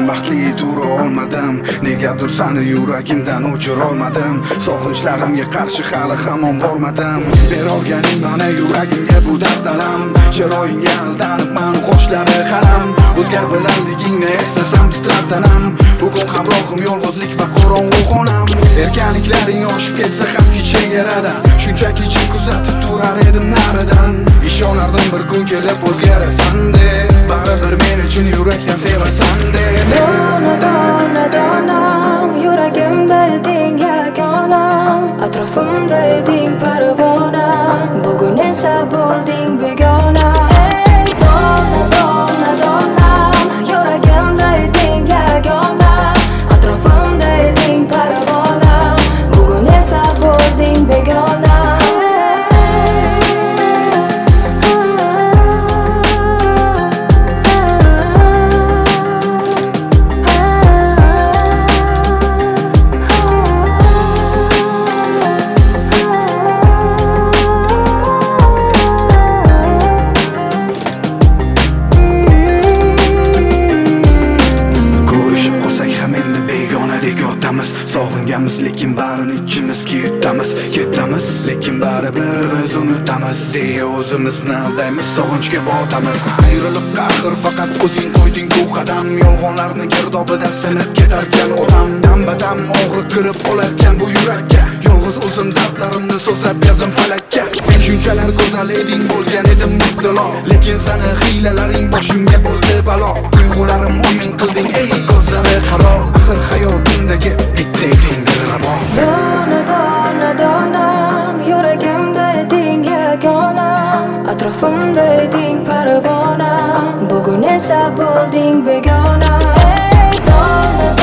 baxtli tura olmadim. Negadir seni yuragimdan o'chira olmadim. Sog'inchlarimga qarshi hali hamon bormadim. Berolganing mana yuragimga bu darddalam. Chiroyingga aldanib mani qoshlari qaram. O'zgar bilanligingni eslasam titrar tanam. Bugun hamrohim yolg'izlik va qorong'u xonam. Erkaliklaring oshib ketsa ham kechagaradan shunchaki jim kuzatib turar edim naridan. Ishonardim bir kun kelib o'zgarasan deb, baribir men uchun yurakdan sevasan deb. Donam yuragimda eding yagonam, atrofimda eding parvonam, bugun esa bo'lding begona. Ey donam yuragimda eding yagonam, atrofimda eding parvonam, bugun esa bo'lding begona. Sog'inganmiz lekin barini ichimizga yutamiz. Ketamiz lekin baribir biz unutamiz deya o'zimizni aldaymiz, sog'inchga botamiz. Ayriliq qahr faqat o'zing qo'yding bu qadam. Yolg'onlarni girdobida sinib ketarkan odam. Dam-badam og'riq kirib olarkan bu yurakka. Yolg'iz o'zim dardlarimni so'zlab berdim falakka. Sen shunchalar go'zal eding, bo'lgan edim mubtalo, lekin seni hiylalaring boshimga bo'ldi balo. Tuyg'ularim o'yin qilding ey ko'zlari qaro. Axir hayotimdagi bitta eding dilrabo. Donam yuragimda eding yagonam, atrofimda eding parvonam, bugun esa bo'lding begona. Ey